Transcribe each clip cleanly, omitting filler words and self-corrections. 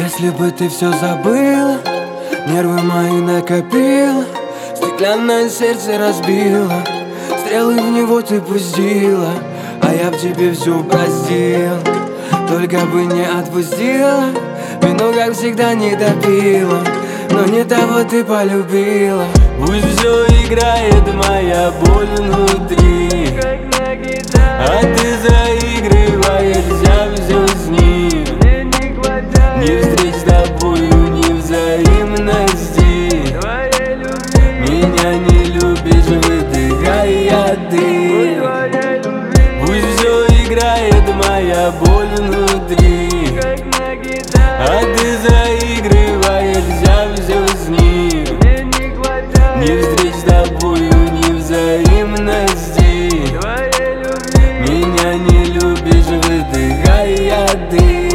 Если бы ты все забыла, нервы мои накопила, стеклянное сердце разбила, стрелы в него ты пустила, а я в тебе все простил. Только бы не отпустила, вино, как всегда, не допила, но не того ты полюбила. Пусть все играет моя боль внутри, а ты заигрываешься все с ним. Ни встреч с тобою, ни взаимности. Меня не любишь, выдыхая дым. Пусть все играет моя боль внутри, а ты заигрываешься все с ним. Ни встреч с тобою, ни взаимности. Меня не любишь, выдыхая дым.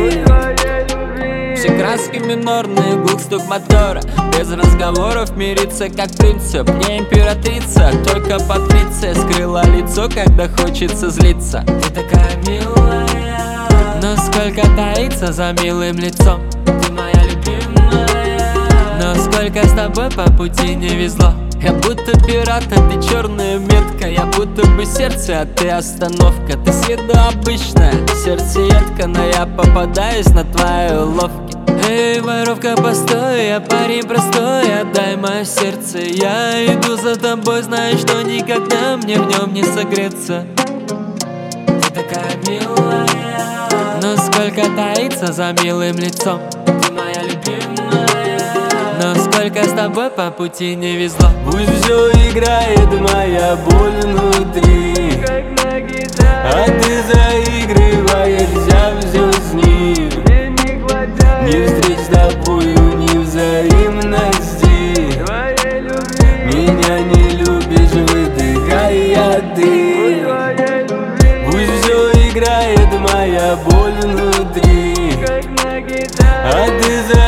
Все краски минорные, глух стук мотора. Без разговоров мириться как принцип. Не императрица, только патриция. Скрыла лицо, когда хочется злиться. Ты такая милая, но сколько таится за милым лицом. Ты моя любимая, но сколько с тобой по пути не везло. Я будто пират, а ты черная метка. Я будто бы сердце, а ты остановка. Ты с виду обычная, сердцеедка, но я попадаюсь на твои уловки. Эй, воровка, постой, я парень простой, отдай мое сердце. Я иду за тобой, знаю, что никогда мне в нем не согреться. Ты такая милая, но сколько таится за милым лицом. Ты моя любимая, но сколько с тобой по пути не везло. Пусть все играет моя боль внутри, а ты заигрываешься все с ним. Ни встреч с тобою, ни взаимности. Меня не любишь, выдыхая дым. Пусть все играет моя боль внутри, а ты